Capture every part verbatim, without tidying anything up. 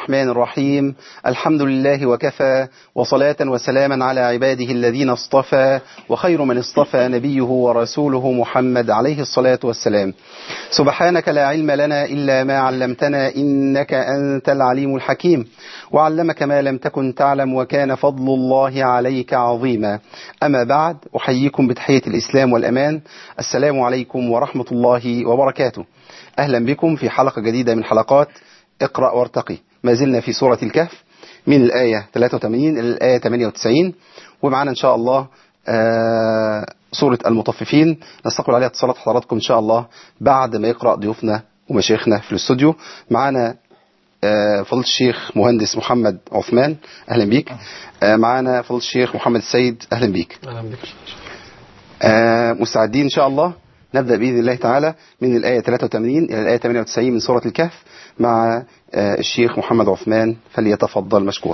الرحمن الرحيم. الحمد لله وكفى، وصلاة وسلاما على عباده الذين اصطفى، وخير من اصطفى نبيه ورسوله محمد عليه الصلاة والسلام. سبحانك لا علم لنا إلا ما علمتنا إنك أنت العليم الحكيم، وعلمك ما لم تكن تعلم، وكان فضل الله عليك عظيما. أما بعد، أحييكم بتحية الإسلام والأمان. السلام عليكم ورحمة الله وبركاته. أهلا بكم في حلقة جديدة من حلقات اقرأ وارتقي. ما زلنا في سورة الكهف من الآية ثلاثة وثمانين إلى الآية ثمانية وتسعين، ومعنا إن شاء الله آه سورة المطففين نستقبل عليها اتصالات حضراتكم إن شاء الله بعد ما يقرأ ضيوفنا ومشايخنا في الاستوديو. معنا آه فضيلة الشيخ مهندس محمد عثمان، أهلا بيك. آه معنا فضيلة الشيخ محمد السيد، أهلا بيك. أهلا بك. آه مستعدين إن شاء الله. نبدأ بإذن الله تعالى من الآية ثلاثة وثمانين إلى الآية ثمانية وتسعين من سورة الكهف مع آه الشيخ محمد عثمان، فليتفضل مشكورا.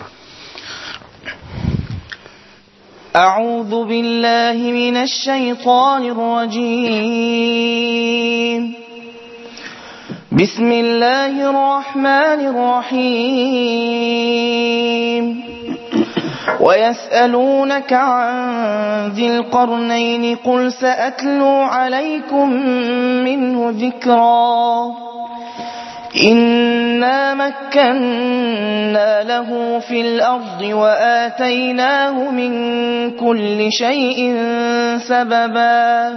أعوذ بالله من الشيطان الرجيم. بسم الله الرحمن الرحيم. ويسألونك عن ذي القرنين قل سأتلو عليكم منه ذكرا. إنا مكنا له في الأرض وآتيناه من كل شيء سببا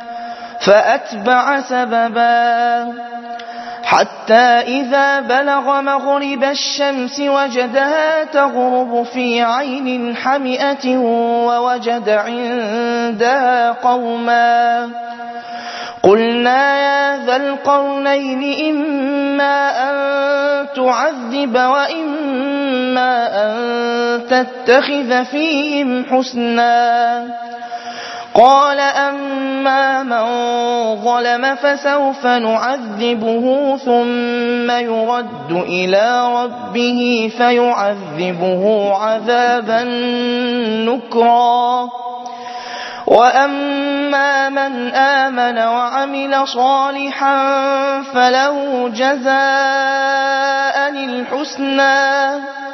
فأتبع سببا حتى إذا بلغ مغرب الشمس وجدها تغرب في عين حمئة ووجد عندها قوما قلنا يا ذا القرنين إما أن تعذب وإما أن تتخذ فيهم حسنا. قال أما من ظلم فسوف نعذبه ثم يرد إلى ربه فيعذبه عذابا نكرا. وأما من آمن وعمل صالحا فله جزاء الحسنى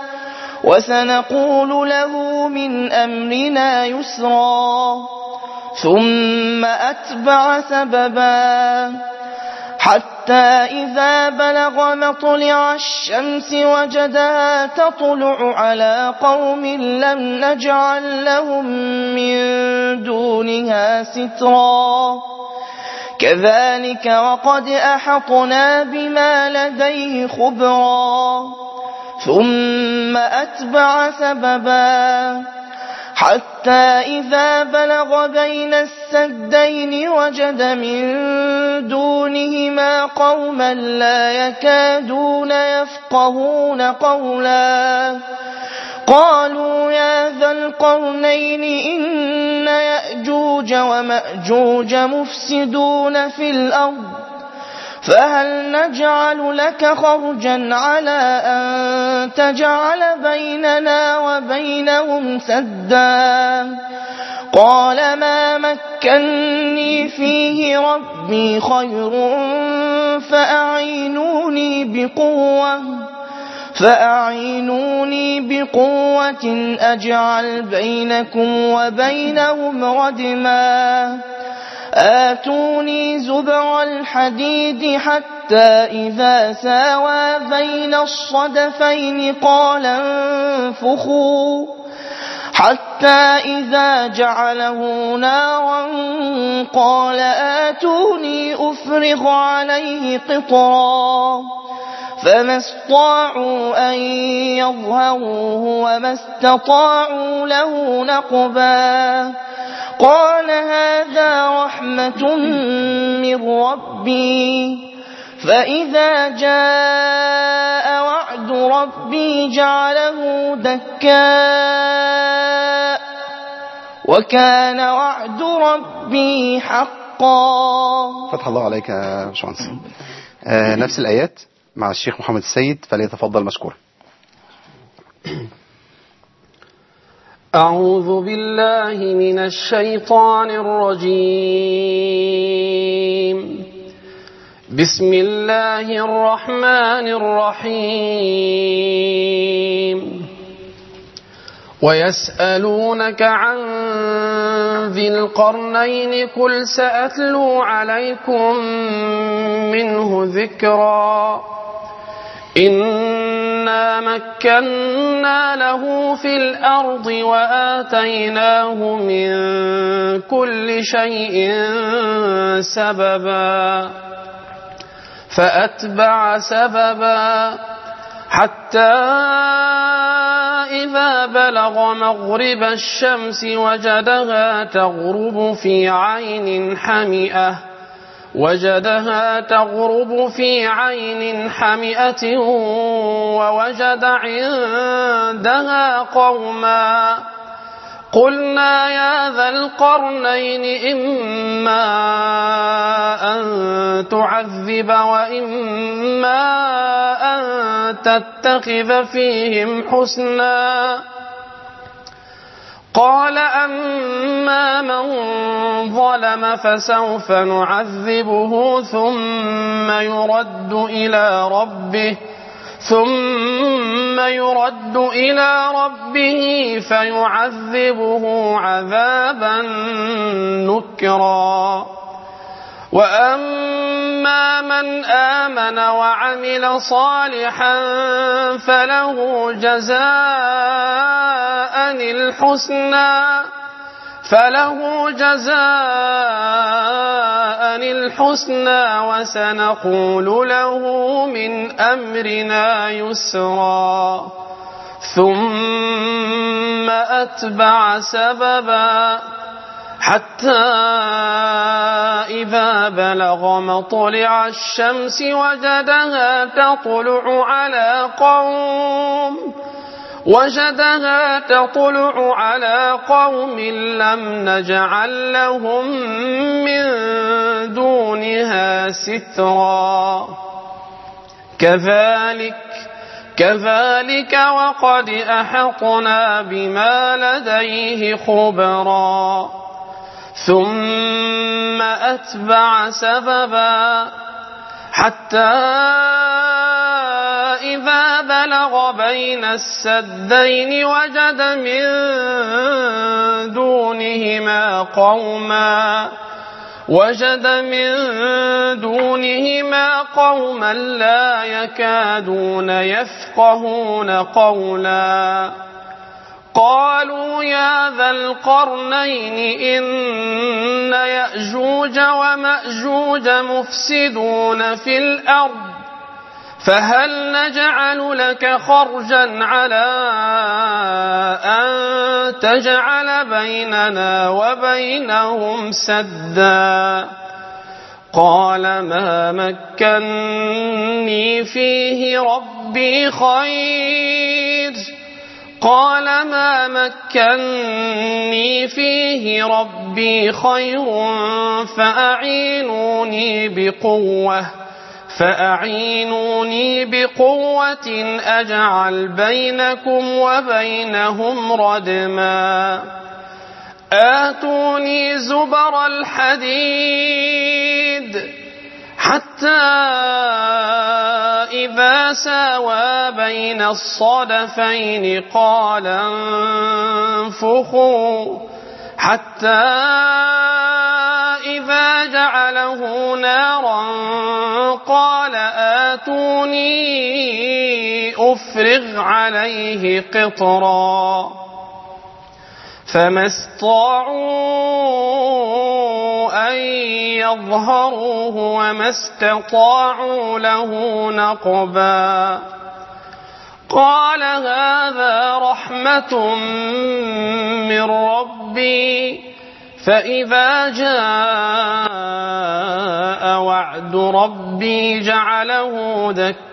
وسنقول له من أمرنا يسرا. ثم أتبع سببا حتى إذا بلغ مطلع الشمس وجدها تطلع على قوم لم نجعل لهم من دونها سترا. كذلك وقد أحطنا بما لديه خبرا. ثم أتبع سببا حتى إذا بلغ بين السدين وجد من دونهما قوما لا يكادون يفقهون قولا. قالوا يا ذا القرنين إن يأجوج ومأجوج مفسدون في الأرض فهل نجعل لك خرجا على أن تجعل بيننا وبينهم سدا. قال ما مكني فيه ربي خير فأعينوني بقوة فأعينوني بقوة أجعل بينكم وبينهم ردما. آتوني زبر الحديد حتى إذا ساوى بين الصدفين قال انفخوا حتى إذا جعله نارا قال آتوني أفرغ عليه قطرا. فما استطاعوا أن يظهروه وما استطاعوا له نقبا. قال هذا رحمة من ربي فإذا جاء وعد ربي جعله دكاء وكان وعد ربي حقا. فتح الله عليك يا باشمهندس. آه نفس الآيات مع الشيخ محمد السيد، فليتفضل مشكورا. أعوذ بالله من الشيطان الرجيم. بسم الله الرحمن الرحيم. ويسألونك عن ذي القرنين قل سأتلو عليكم منه ذكرا إنا مكنا له في الأرض وآتيناه من كل شيء سببا فأتبع سببا حتى إذا بلغ مغرب الشمس وجدها تغرب في عين حمئة وجدها تغرب في عين حمئة ووجد عندها قوما قلنا يا ذا القرنين إما أن تعذب وإما أن تتخذ فيهم حسنا قال أما من ظلم فسوف نعذبه ثم يرد إلى ربه ثم يرد إلى ربه فيعذبه عذابا نكرا وأما من آمن وعمل صالحا فله جزاء الحسنى فله جزاء الحسنى وسنقول له من أمرنا يسرا ثم أتبع سببا حتى إذا بلغ مطلع الشمس وجدها تطلع على قوم وجدها تطلع على قوم لم نجعل لهم من دونها سترا كذلك كذلك وقد أحطنا بما لديه خبرا ثم أتبع سببا حتى إذا بلغ بين السدين وجد من دونهما قوما وجد من دونهما قوما لا يكادون يفقهون قولا قالوا يا ذا القرنين إن يأجوج ومأجوج مفسدون في الأرض فهل نجعل لك خرجا على أن تجعل بيننا وبينهم سدا قال ما مكني فيه ربي خير قال ما مكني فيه ربي خير فأعينوني بقوة فأعينوني بقوة أجعل بينكم وبينهم ردما آتوني زبر الحديد حتى إذا ساوى بين الصدفين قال انفخوا حتى إذا جعله نارا قال آتوني أفرغ عليه قطرا فما استطاعوا أن يظهروه وما استطاعوا له نقبا قال هذا رحمة من ربي فإذا جاء وعد ربي جعله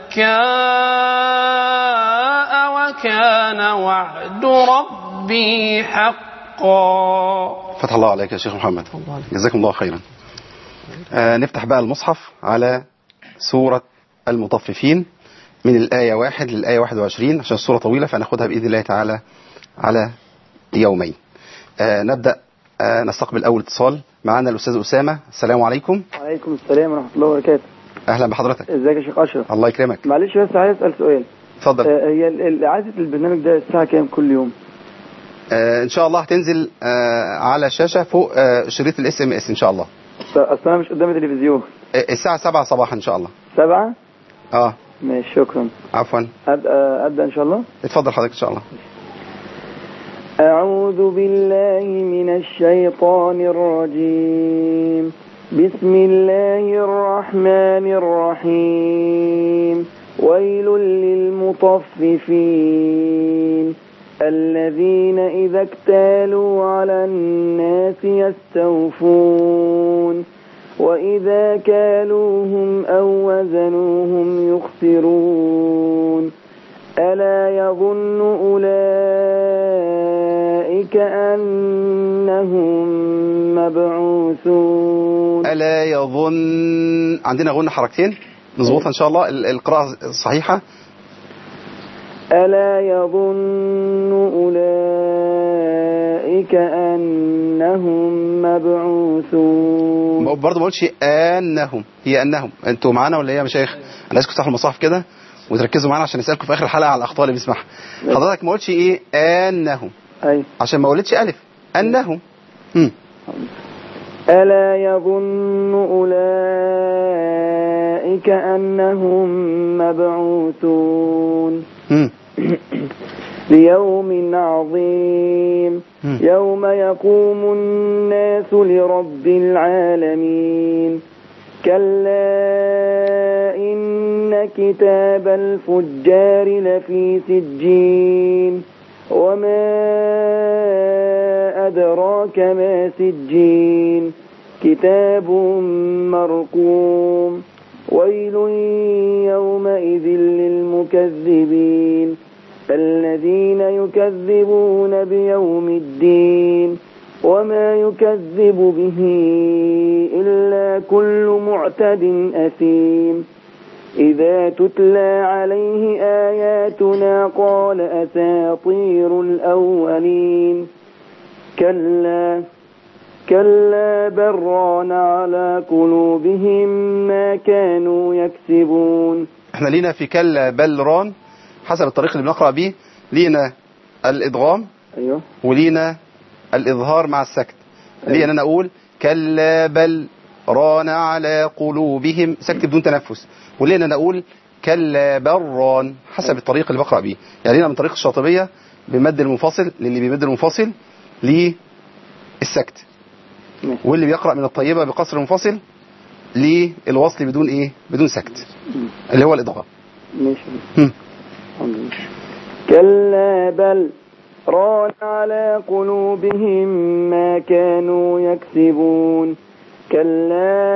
دكاء وكان وعد ربي حقا. فتح الله عليك يا شيخ محمد، جزاكم الله خيرا. آه نفتح بقى المصحف على سورة المطففين من الآية واحد للآية واحد وعشرين عشان السورة طويلة فناخدها بإذن الله تعالى على يومين. آه نبدأ آه نستقبل أول اتصال معنا الأستاذ أسامة. السلام عليكم. وعليكم السلام ورحمة الله وبركاته. أهلا بحضرتك. ازيك يا شيخ أشرف؟ الله يكرمك. معلش بس عايز أسأل سؤال. اتفضل. آه هي عادة البرنامج ده الساعة كام كل يوم؟ آه ان شاء الله هتنزل آه على الشاشه فوق آه شريط الاس ام اس ان شاء الله. اصل انا مش قدامي تلفزيون. آه الساعه سبعة صباحا ان شاء الله. سبعة. اه ماشي شكرا. عفوا. ابدا ابدا ان شاء الله. اتفضل حضرتك ان شاء الله. أعوذ بالله من الشيطان الرجيم. بسم الله الرحمن الرحيم. ويل للمطففين الذين إذا اكتالوا على الناس يستوفون وإذا كالوهم أو وزنوهم يخسرون. ألا يظن أولئك أنهم مبعوثون. ألا يظن، عندنا غنى حركتين نظبطها إن شاء الله القراءة الصحيحة. ألا يظن أولئك أنهم مبعوثون. برضه ما قلتش أنهم، هي أنهم. أنتوا معانا ولا إيه يا مشايخ؟ أنا عايزكم تفتحوا المصاحف كده وتركزوا معانا عشان نسألكم في آخر الحلقة على الأخطاء اللي بنسمعها. حضرتك ما قلتش إيه أنهم، أي عشان ما قلتش ألف. أنهم. هم. ألا يظن أولئك أنهم مبعوثون ليوم عظيم يوم يقوم الناس لرب العالمين. كلا إن كتاب الفجار لفي سجين وما أدراك ما سجين كتاب مرقوم. ويل يومئذ للمكذبين الذين يكذبون بيوم الدين وما يكذب به إلا كل معتد أثيم. إذا تتلى عليه آياتنا قال أساطير الأولين. كلا كلا بران على قلوبهم ما كانوا يكسبون. احنا لينا في كلا بل ران حسب الطريق اللي بنقرأ بيه، لينا الإدغام أيوه ولينا الإظهار مع السكت. أيوه. ليه أنا أقول كلا بل ران على قلوبهم سكت بدون تنفس، وليه أنا أقول كلا بل ران حسب الطريق اللي بقرأ بيه. يعني لينا من طريق الشاطبية بمد المنفصل للي بيمد المنفصل للسكت، واللي بيقرأ من الطيبة بقصر المنفصل للوصل بدون إيه بدون سكت اللي هو الإدغام. ماشي. كلا بل ران على قلوبهم ما كانوا يكسبون. كلا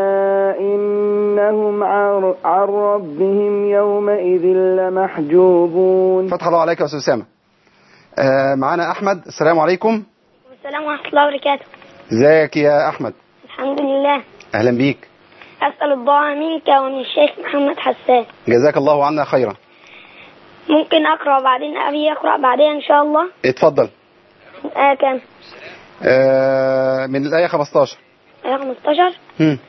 إنهم عن ربهم يومئذ لمحجوبون. فتح الله عليك يا أستاذ أسامة. آه معنا أحمد. السلام عليكم. السلام ورحمة الله وبركاته. ازيك يا أحمد؟ الحمد لله. أهلا بيك. أسأل الدعاء منك ومن الشيخ محمد حسان. جزاك الله عنا خيرا. ممكن أقرأ بعدين أبي أقرأ بعدين إن شاء الله. اتفضل. آه كم؟ آه من الآية خمستاشر. آية خمستاشر. هم.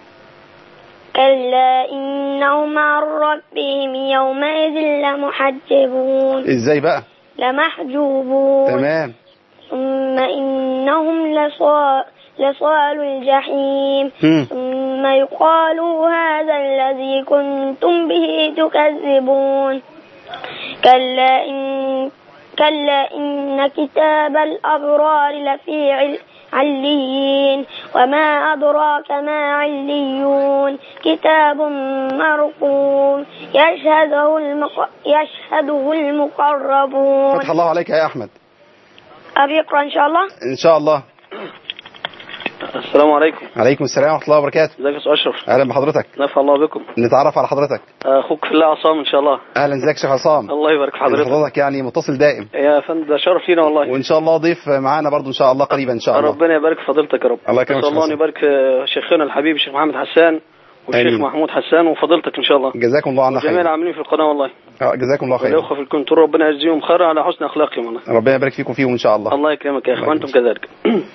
كلا إنهم عن ربهم يومئذ لمحجبون. ازاي بقى؟ لمحجوبون. تمام. ثم إنهم لصال لصال الجحيم. هم. ثم يقال هذا الذي كنتم به تكذبون. كلا إن كلا إن كتاب الأبرار لفي عليين وما أدراك ما عليون كتاب مرقوم يشهده المق... يشهده المقربون. فتح الله عليك يا أحمد. أبي أقرأ إن شاء الله. إن شاء الله. السلام عليكم. عليكم السلام ورحمة الله وبركاته. ازيك يا استاذ اشرف؟ أهلا بحضرتك. نفع الله بكم. نتعرف على حضرتك. اخوك في الله عصام ان شاء الله. أهلا، ازيك شيخ عصام؟ الله يبارك في حضرتك. حضرتك يعني متصل دائم. يا فندم ده شرف لينا والله. وإن شاء الله ضيف معانا برضو إن شاء الله قريبا إن شاء الله. ربنا يبارك في فضيلتك يا رب. الله يكرمك. الله أن يبارك في شيخنا الحبيب الشيخ محمد حسان والشيخ آمين. محمود حسان وفضيلتك ان شاء الله. جزاكم الله عنا خير. جميع العاملين في القناه والله. اه جزاكم الله خير. والاخوه في الكنترول ربنا يجزيهم خير على حسن اخلاقهم والله. ربنا يبارك فيكم فيهم ان شاء الله. الله يكرمك يا اخوان وانتم كذلك.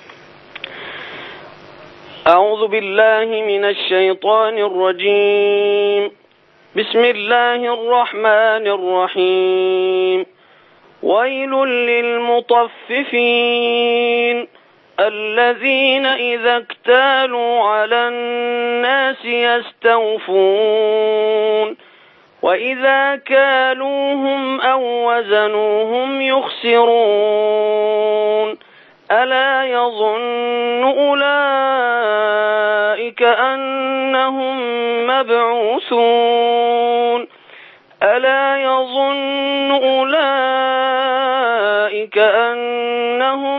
أعوذ بالله من الشيطان الرجيم. بسم الله الرحمن الرحيم. ويل للمطففين الذين إذا اكتالوا على الناس يستوفون وإذا كالوهم أو وزنوهم يخسرون ألا يظن أولئك أنهم مبعوثون ألا يظن أولئك أنهم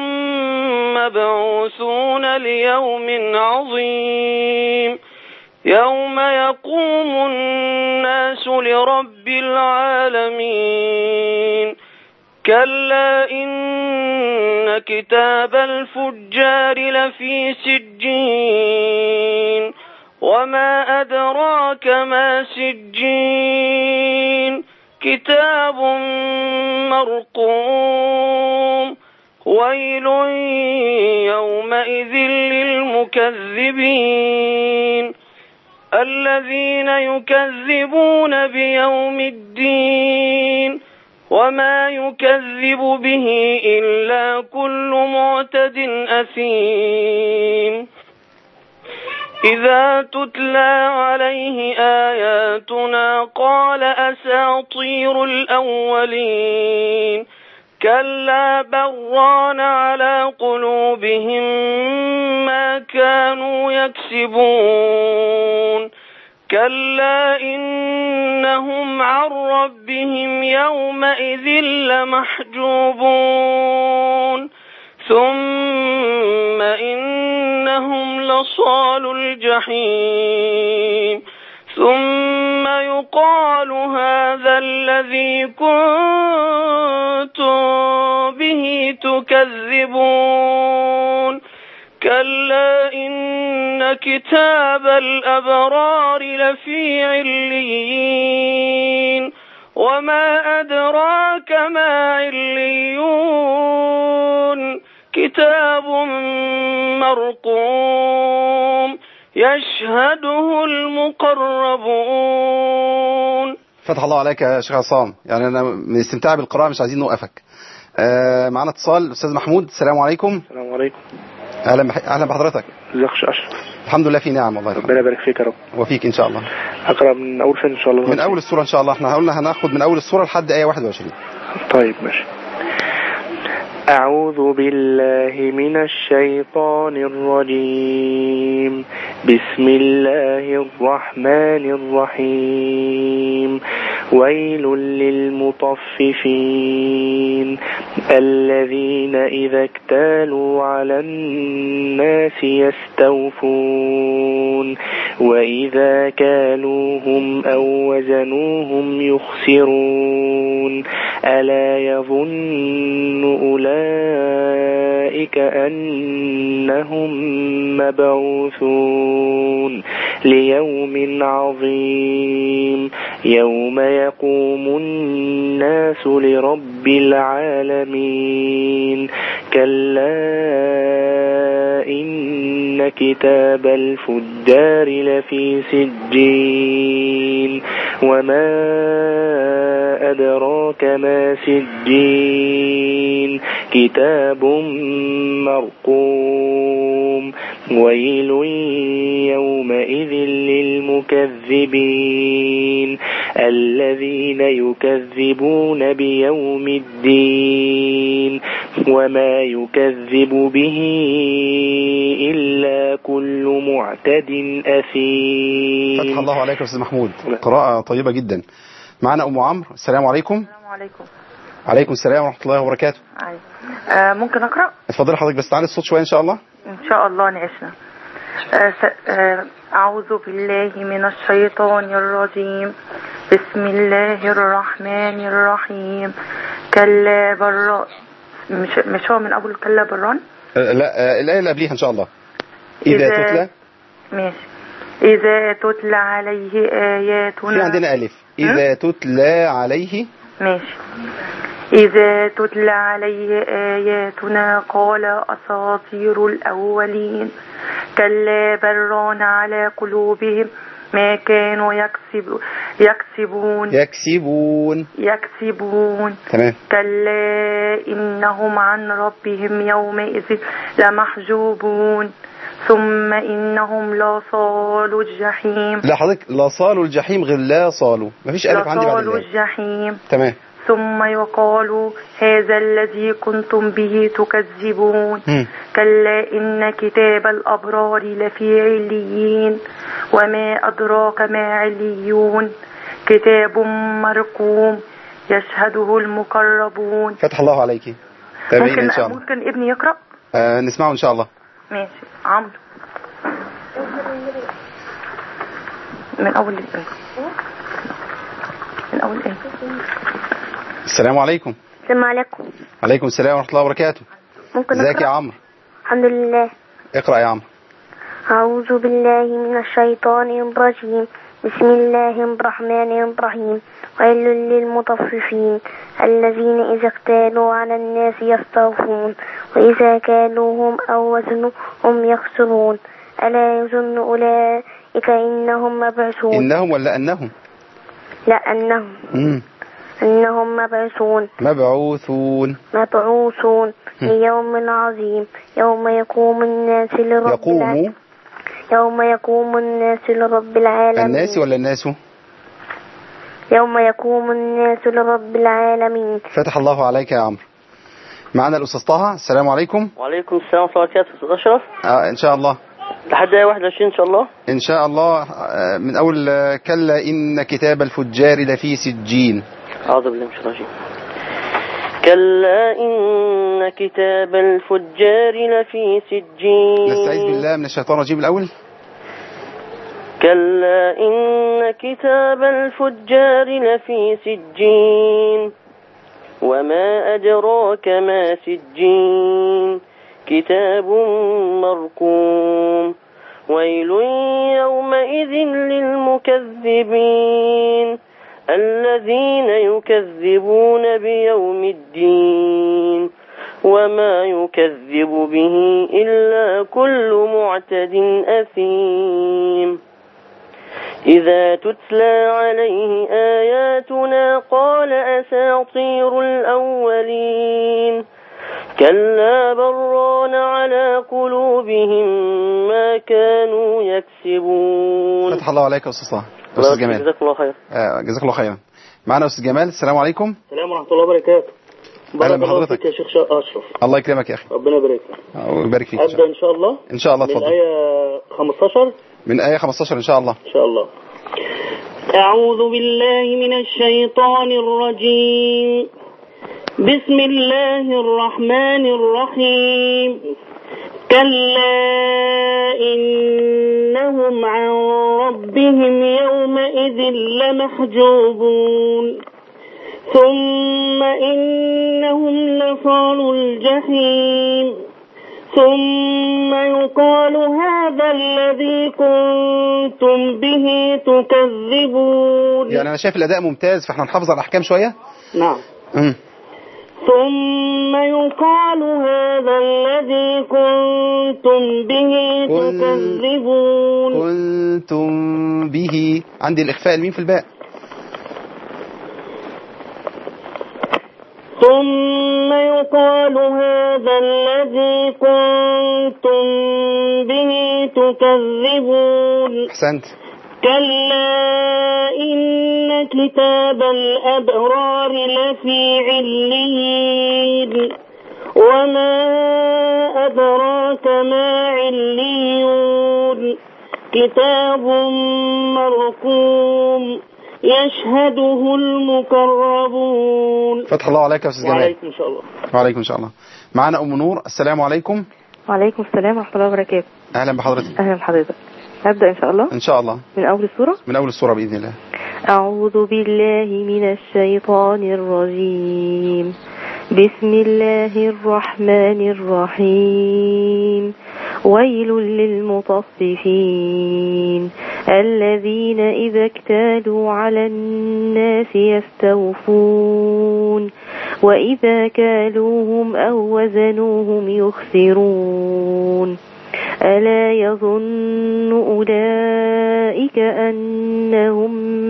مبعوثون ليوم عظيم يوم يقوم الناس لرب العالمين كلا إن كتاب الفجار لفي سجين وما أدراك ما سجين كتاب مرقوم ويل يومئذ للمكذبين الذين يكذبون بيوم الدين وما يكذب به إلا كل معتد أثيم إذا تتلى عليه آياتنا قال أساطير الأولين كلا بران على قلوبهم ما كانوا يكسبون كلا إنهم عن ربهم يومئذ لمحجوبون ثم إنهم لصالوا الجحيم ثم يقال هذا الذي كنتم به تكذبون كلا إن كتاب الأبرار لفي عليين وما أدراك ما عليون كتاب مرقوم يشهده المقربون. فتح الله عليك يا شيخ عصام، يعني أنا من استمتاع بالقراءة مش عايزين نوقفك. آه معنا اتصال أستاذ محمود. السلام عليكم. السلام عليكم. أهلا بح... أهلا بحضرتك. ازيك يا أشرف؟ الحمد لله في نعم والله. ربنا يبارك فيك يا رب. وفيك إن شاء الله. أقرأ من أول فين إن شاء الله؟ من أول السورة إن شاء الله. إحنا قلنا هناخد من أول السورة لحد آية واحد وعشرين. طيب ماشي. أعوذ بالله من الشيطان الرجيم. بسم الله الرحمن الرحيم. ويل للمطففين الذين إذا اكتالوا على الناس يستوفون وإذا كالوهم أو وزنوهم يخسرون ألا يظن أولئك أنهم مبعوثون ليوم عظيم يوم يقوم الناس لرب العالمين كلا إن كتاب الفجار لفي سجين وما أدراك ما سجين كتاب مرقوم ويل يومئذ للمكذبين الذين يكذبون بيوم الدين وما يكذب به إلا كل معتد أثيم. فتح الله عليك يا أستاذ محمود، قراءة طيبة جدا. معنا أم عمرو. السلام عليكم. السلام عليكم. عليكم السلام ورحمة الله وبركاته. آه ممكن أقرأ؟ اتفضل حضرتك، بس تعالي الصوت شوية إن شاء الله. إن شاء الله نعيشنا. آه آه أعوذ بالله من الشيطان الرجيم. بسم الله الرحمن الرحيم. كلا برا مش مش هو من أول كلا بران؟ أه لا أه الآية اللي قبليها إن شاء الله. إذا, إذا تتلى ماشي. إذا تتلى عليه آياتنا. في عندنا ألف. إذا تتلى عليه. ماشي. إذا تتلى عليه آياتنا قال أساطير الأولين كلا بران على قلوبهم ما كانوا يكسب يكسبون يكسبون يكسبون تمام. كلا إنهم عن ربهم يومئذ لمحجوبون ثم إنهم لصالوا الجحيم. لا حضرتك لا صالوا الجحيم غير لا صالوا، مفيش ألف عندي بعد لصالوا الله. الجحيم. تمام. ثم يقال هذا الذي كنتم به تكذبون. م. كلا إن كتاب الأبرار لفي عليين وما أدراك ما عليون كتاب مرقوم يشهده المقربون. فتح الله عليك. تابعين ممكن إن شاء الله. ممكن ابني يقرأ؟ آه نسمعه إن شاء الله. ماشي عمرو من أول الآية من أول الآية. السلام عليكم. السلام عليكم. عليكم السلام ورحمة الله وبركاته. ممكن ازيك يا أقرأ؟ عمرو؟ الحمد لله. اقرأ يا عمرو. أعوذ بالله من الشيطان الرجيم. بسم الله الرحمن الرحيم. ويل للمطففين الذين إذا اكتالوا على الناس يستوفون وإذا كالوهم أو وزنهم يخسرون ألا يظن أولئك إنهم مبعوثون. إنهم ولا أنهم؟ لا أنهم. مم. أنهم مبعوثون مبعوثون مبعوثون ليوم عظيم يوم يقوم الناس لرب يقوم العالمين. يوم يقوم الناس لرب العالمين. الناس ولا الناس؟ يوم يقوم الناس لرب العالمين. فتح الله عليك يا عمرو. معنا الأستاذ طه. السلام عليكم. وعليكم السلام ورحمة الله وبركاته. أستاذ أشرف. آه إن شاء الله. لحد آية واحد وعشرين إن شاء الله. إن شاء الله. آه من أول آه كلا إن كتاب الفجار لفي سجين. أعوذ بالله من الشيطان الرجيم. كلا إن كتاب الفجار لفي سجين. نستعيذ بالله من الشيطان الرجيم الأول. كلا إن كتاب الفجار لفي سجين وما أدراك ما سجين كتاب مرقوم ويل يومئذ للمكذبين الذين يكذبون بيوم الدين وما يكذب به إلا كل معتد أثيم إذا تتلى عليه آياتنا قال أساطير الأولين كلا بران على قلوبهم ما كانوا يكسبون. فتح الله عليك يا أستاذ طه. أستاذ جمال. جزاك الله خير. آه جزاك الله خيرا. معنا أستاذ جمال. السلام عليكم. السلام ورحمة الله وبركاته. أهلا بحضرتك يا شيخ أشرف. الله يكرمك يا أخي. ربنا يبارك لك. ويبارك فيك. أبدأ إن شاء الله. إن شاء الله. من اتفضل. آية خمستاشر. من آية خمستاشر إن شاء الله. إن شاء الله. أعوذ بالله من الشيطان الرجيم. بسم الله الرحمن الرحيم. كلا إنهم عن ربهم يومئذ لمحجوبون ثم إنهم لصالوا الجحيم ثم يقال هذا الذي كنتم به تكذبون. يعني أنا شايف الأداء ممتاز، فإحنا نحافظ على الأحكام شوية. نعم. امم ثم يقال هذا الذي كنتم به كن... تكذبون. كنتم به. عندي الإخفاء الميم في الباء. ثم يقال هذا الذي كنتم به تكذبون. أحسنت. كلا إن كتاب الأبرار لفي عليين وما أدراك ما عليون كتاب مرقوم يشهده المقربون. فتح الله عليك يا أستاذ جمال. وعليكم إن شاء الله. وعليكم إن شاء الله. معنا أم نور. السلام عليكم. وعليكم السلام ورحمة الله وبركاته. أهلا بحضرتك. أهلا بحضرتك. هبدأ إن شاء الله. إن شاء الله. من أول السورة. من أول السورة بإذن الله. أعوذ بالله من الشيطان الرجيم. بسم الله الرحمن الرحيم. ويل للمطففين الذين إذا اكتالوا على الناس يستوفون وإذا كالوهم أو وزنوهم يخسرون ألا يظن أولئك أنهم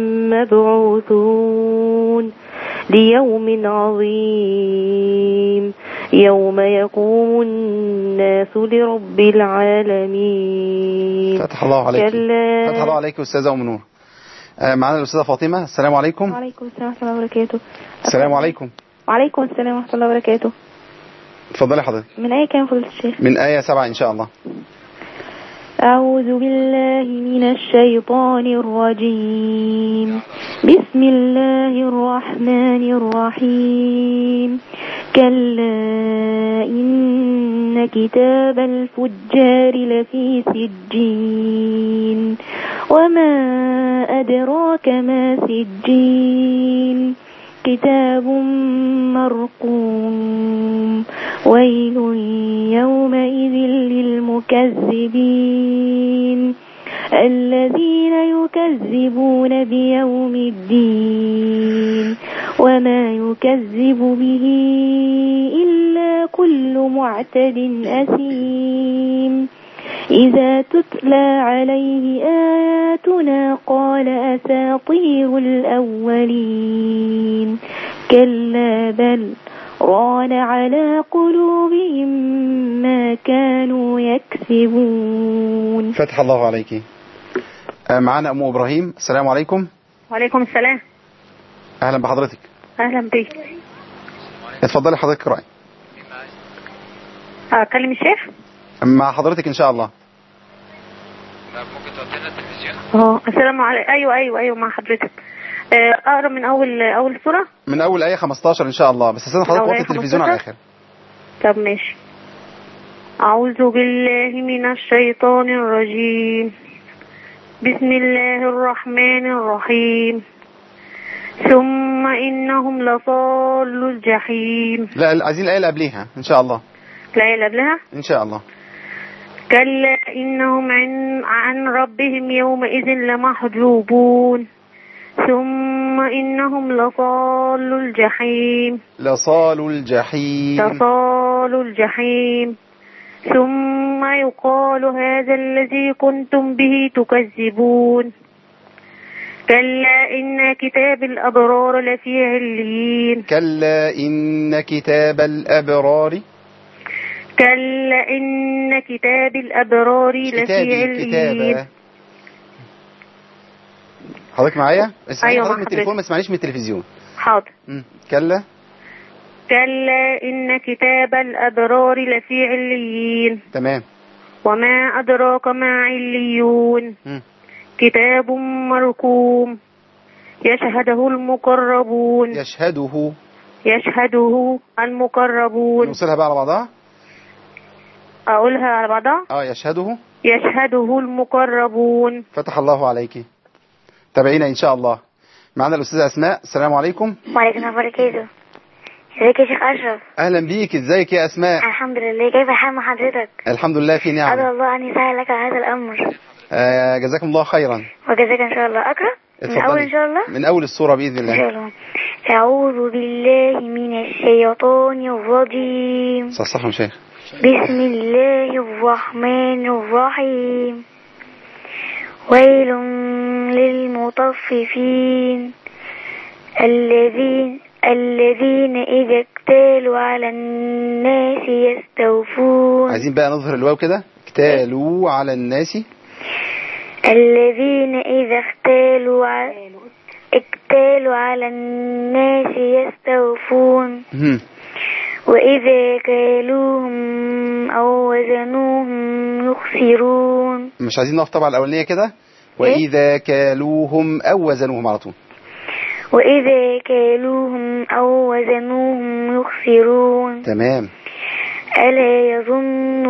مبعوثون ليوم عظيم يوم يقوم الناس لرب العالمين. فتح الله عليك. فتح الله عليك أستاذة أم نور. آه معنا الأستاذة فاطمة. السلام عليكم. وعليكم السلام ورحمة الله وبركاته. السلام عليكم. وعليكم السلام ورحمة الله وبركاته. اتفضلي حضرتك. من آية كام فضيلة الشيخ؟ من آية سبعة إن شاء الله. أعوذ بالله من الشيطان الرجيم. بسم الله الرحمن الرحيم. كلا إن كتاب الفجار لفي سجين وما أدراك ما سجين كتاب مرقوم ويل يومئذ للمكذبين الذين يكذبون بيوم الدين وما يكذب به إلا كل معتد أثيم إذا تتلى عليه آياتنا قال أساطير الأولين كلا بل ران على قلوبهم ما كانوا يكسبون. فتح الله عليك. معنا أم إبراهيم. السلام عليكم. وعليكم السلام. أهلا بحضرتك. أهلا بك. اتفضلي حضرتك رأي. أكلم الشيخ؟ مع حضرتك إن شاء الله. ممكن تودينا التلفزيون؟ اه السلام عليكم. أيوه أيوه أيوه مع حضرتك. أقرأ من أول أول سورة؟ من أول آية خمستاشر إن شاء الله، بس استنى حضرتك وقت التلفزيون على الآخر. طب ماشي. أعوذ بالله من الشيطان الرجيم. بسم الله الرحمن الرحيم. ثم إنهم لصالوا الجحيم. لا عايزين الآية اللي قبليها إن شاء الله. الآية اللي قبلها؟ إن شاء الله. كلا إنهم عن عن ربهم يومئذ لمحجوبون ثم إنهم لصالوا الجحيم. لصالوا الجحيم. لصالوا الجحيم. ثم يقال هذا الذي كنتم به تكذبون. كلا إن كتاب الأبرار لفي عليين. كلا إن كتاب الأبرار. كلا إن كتاب الأبرار لفي عليين. حضرتك معايا؟ اسمعي أيوة حضرتك من التليفون ما تسمعنيش من التلفزيون. حاضر. كلا كلا إن كتاب الأبرار لفي عليين. تمام. وما أدراك ما عليون. م. كتاب مرقوم يشهده المقربون. يشهده يشهده المقربون. نوصلها بقى على بعضها. أقولها على بعضها. اه يشهده. يشهده المقربون. فتح الله عليك. تابعينا إن شاء الله. معنا الأستاذة أسماء. السلام عليكم. وعليكم السلام وبركاته. ازيك يا شيخ أشرف؟ أهلا بيك. ازيك يا أسماء؟ الحمد لله. كيف حال حضرتك؟ الحمد لله في نعم. أدعو الله أن يسهل لك هذا الأمر. آه جزاكم الله خيرا. وجزاك إن شاء الله. أقرأ من أول إن شاء الله. من أول السورة بإذن الله. إن شاء الله. أعوذ بالله من الشيطان الرجيم. صح صح يا شيخ. بسم الله الرحمن الرحيم. ويل للمطففين الذين الذين إذا اكتالوا على الناس يستوفون. عايزين بقى نظهر الواو كده. اكتالوا على الناس. الذين إذا اكتالوا على اكتالوا على الناس يستوفون. وإذا كالوهم أو وزنوهم يخسرون. مش عايزين نقف طبعا الأولانية كده. وإذا كالوهم أو وزنوهم على طول. وإذا كالوهم أو وزنوهم يخسرون. تمام. ألا يظن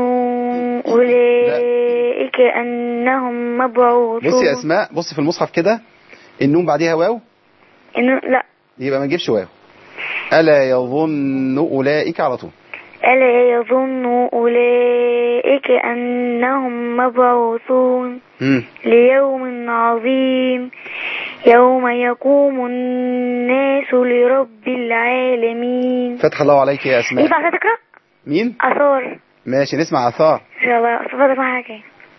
أولئك أنهم مبعوثون. بصي يا أسماء، بصي في المصحف كده النون بعديها واو. إنه لا يبقى ما نجيبش واو. ألا يظن أولئك على طول. ألا يظن أولئك أنهم مبعوثون ليوم عظيم يوم يقوم الناس لرب العالمين. فتح الله عليك يا أسماء. ينفع تقرأ؟ مين؟ آثار. ماشي نسمع آثار. شاء الله. اتفضل حاجة.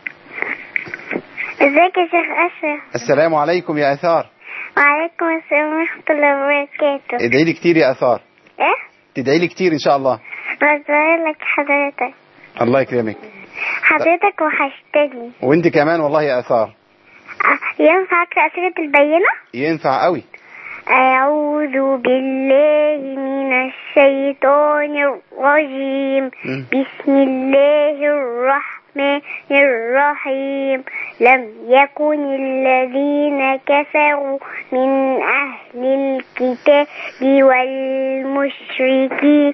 ازيك يا شيخ أشرف؟ السلام عليكم يا آثار. وعليكم السلام ورحمة الله وبركاته. ادعي لي كتير يا آثار. ايه؟ تدعي لي كتير إن شاء الله. بدعي لك حضرتك. الله يكرمك. حضرتك وحشتني. وانت كمان والله يا آثار. ينفع أقرأ سورة البينة؟ ينفع قوي. أعوذ بالله من الشيطان الرجيم. بسم الله الرحمن الرحيم. لم يكن الذين كفروا من أهل الكتاب والمشركين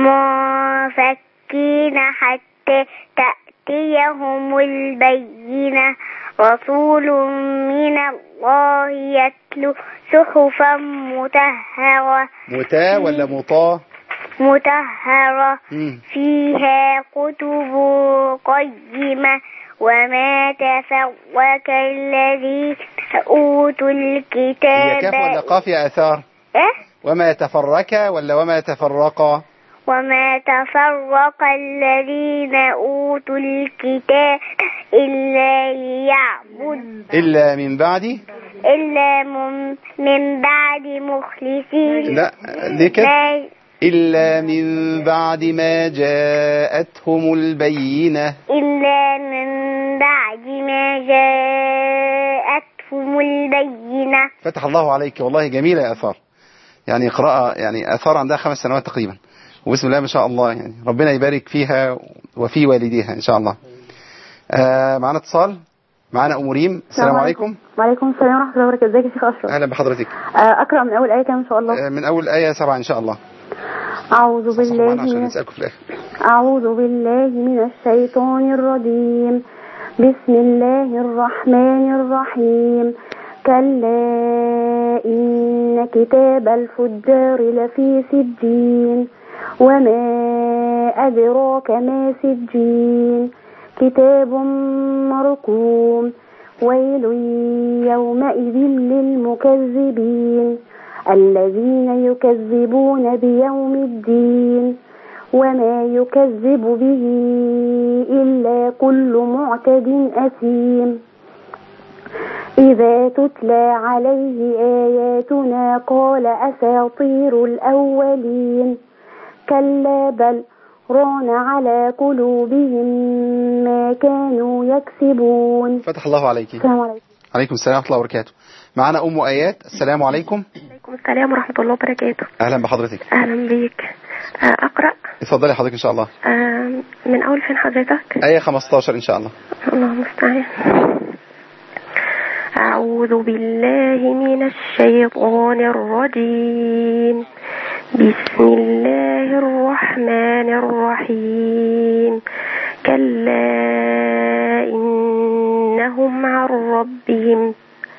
منفكين حتى تأتيهم البينة. رسول من الله يتلو صحفا مطهرة. متا ولا مطا؟ مطهرة. فيها كتب قيمة. وما تفرق الذين أوتوا الكتاب. هي كاف ولا قاف يا آثار؟ إيه؟ وما تفرق ولا وما تفرق؟ وما تفرق الذين أوتوا الكتاب إلا ليعبد إلا من بعد إلا من, من بعد مخلصين. لا لك إلا من بعد ما جاءتهم البينة. إلا من بعد ما جاءتهم البينة. فتح الله عليك والله جميلة يا آثار. يعني قراءة يعني آثار عندها خمس سنوات تقريبا وبسم الله ما شاء الله يعني ربنا يبارك فيها وفي والديها إن شاء الله. آه معنا اتصال. معنا أم ريم. السلام عليكم. وعليكم السلام ورحمة الله وبركاته. ازيك يا شيخ أشرف؟ أهلا بحضرتك. آه أقرأ من أول آية كام إن شاء الله؟ آه من أول آية سبعة إن شاء الله. أعوذ بالله من أعوذ بالله من الشيطان الرجيم. بسم الله الرحمن الرحيم. كلا إن كتاب الفجار لفي سجين. وما أدراك ما سجين. كتاب مرقوم. ويل يومئذ للمكذبين الذين يكذبون بيوم الدين. وما يكذب به إلا كل معتد أثيم. إذا تتلى عليه آياتنا قال أساطير الأولين. كلا بل ران على قلوبهم ما كانوا يكسبون. فتح الله عليك. السلام عليكم. عليكم السلام ورحمة الله وبركاته. معنا أم آيات. السلام عليكم. عليكم السلام ورحمة الله وبركاته. أهلا بحضرتك. أهلا بيك. أقرأ. اتفضلي حضرتك إن شاء الله. من أول فين حضرتك؟ آية خمستاشر إن شاء الله. الله المستعان. أعوذ بالله من الشيطان الرجيم. بسم الله الرحمن الرحيم. كلا إنهم عن ربهم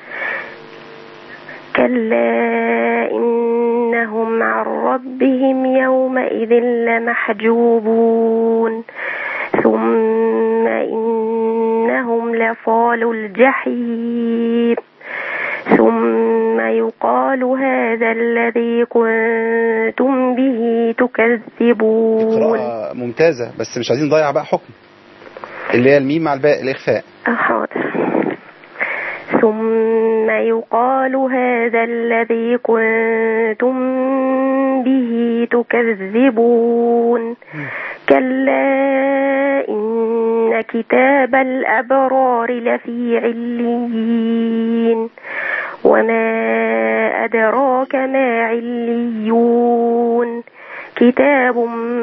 كلا إنهم عن ربهم يومئذ لمحجوبون. ثم إنهم لصالوا الجحيم. ثم يقال هذا الذي كنتم به تكذبون. ممتازة بس مش عايزين نضيع بقى حكم اللي هي الميم مع الباء الإخفاء. حاضر. ثم يقال هذا الذي كنتم به تكذبون. كلا إن كتاب الأبرار لفي عليين. وما أدراك ما عليون. كتاب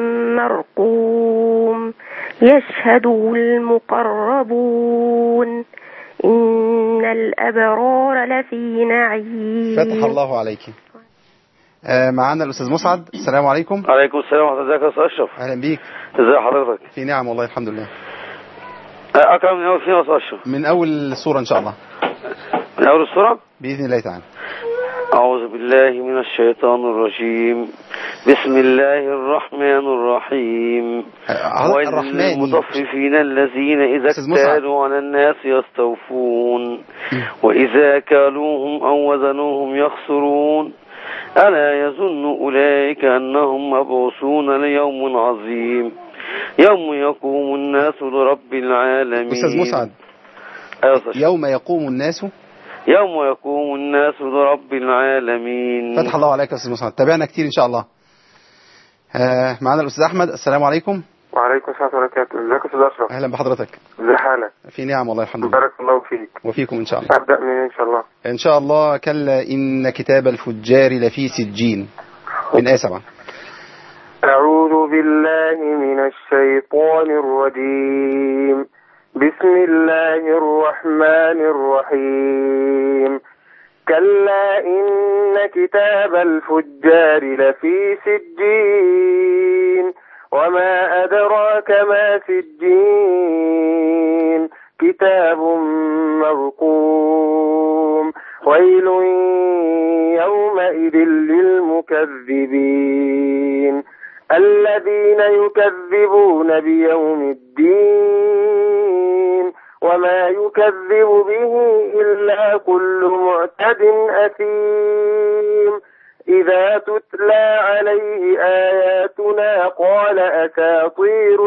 مرقوم. يشهده المقربون. إن الأبرار لفي نعيم. فتح الله عليك. آه معنا الأستاذ مسعد. السلام عليكم. عليكم السلام ورحمة الله وبركاته. أشرف. أهلا بيك. ازي حضرتك؟ في نعم والله الحمد لله. أقرأ من أول فين يا أشرف؟ من أول السورة إن شاء الله. من أول السورة؟ بإذن الله تعالى. أعوذ بالله من الشيطان الرجيم. بسم الله الرحمن الرحيم. ويل للمطففين الذين إذا اكتالوا على الناس يستوفون وإذا كالوهم أو وزنوهم يخسرون. ألا يظن أولئك أنهم مبعوثون ليوم عظيم يوم يقوم الناس لرب العالمين. أستاذ مسعد. أيوة. يوم يقوم الناس يوم يقوم الناس لرب العالمين. فتح الله عليك يا أستاذ مسعد، تابعنا كتير إن شاء الله. آه معنا الأستاذ أحمد. السلام عليكم. وعليكم السلام ورحمة الله وبركاته. ازيك يا أستاذ أشرف؟ أهلا بحضرتك. ازي حالك؟ في نعم والله الحمد لله. بارك الله فيك. وفيكم إن شاء الله. أبدأ منين إن شاء الله؟ إن شاء الله. كلا إن كتاب الفجار لفي سجين من آية سبعة. أعوذ بالله من الشيطان الرجيم. بسم الله الرحمن الرحيم. كلا إن كتاب الفجار لفي سجين وما أدراك ما سجين كتاب مرقوم ويل يومئذ للمكذبين الذين يكذبون بيوم الدين وما يكذب به إلا كل معتد أثيم إذا تتلى عليه آياتنا قال أساطير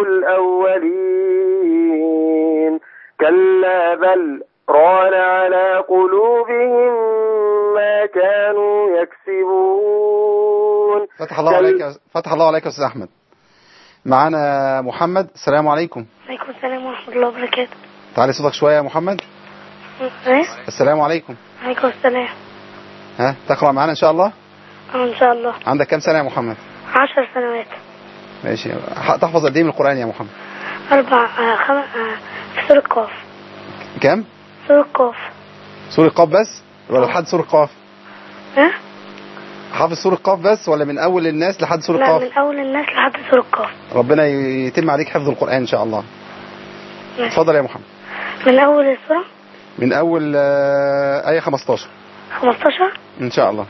الأولين كلا بل ران على قلوبهم ما كانوا يكسبون. فتح الله عليك فتح الله عليك يا أستاذ أحمد. معنا محمد. السلام عليكم. وعليكم السلام ورحمة الله وبركاته. تعالي صوتك شوية يا محمد. ايه؟ السلام عليكم. وعليكم السلام. ها تقرأ معنا إن شاء الله؟ اه إن شاء الله. عندك كم سنة يا محمد؟ عشر سنوات. ماشي. تحفظ قد إيه من القرآن يا محمد؟ أربع آه خم... آه في سورة قاف. كم؟ سورة قاف. سورة قاف بس ولا لحد سورة قاف؟ ها؟ حافظ سورة قاف بس ولا من أول الناس لحد سورة قاف؟ لا من أول الناس لحد سورة قاف. ربنا يتم عليك حفظ القرآن إن شاء الله. اتفضل يا محمد. من أول السورة؟ من أول آه آية خمستاشر. خمستاشر؟ إن شاء الله.